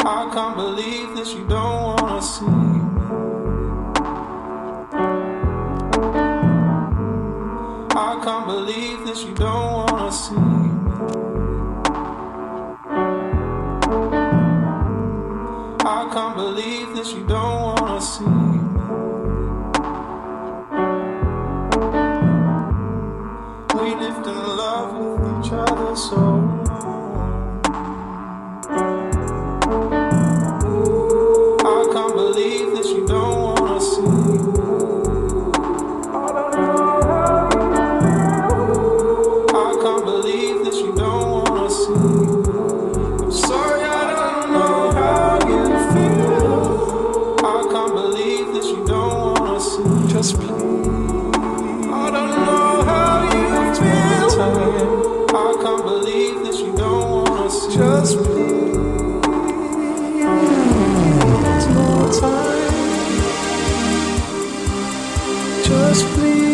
I can't believe that you don't wanna see me. I can't believe that you don't wanna see me. I can't believe that you don't wanna see me. We lived in love with each other so long. I can't believe that you don't wanna see me. I can't believe that you don't wanna see me. I'm sorry, I don't know how you feel. I can't believe that you don't wanna see me. Just please. I don't know how you feel. I can't believe that you don't wanna see me. Just please. There's no time. Just please.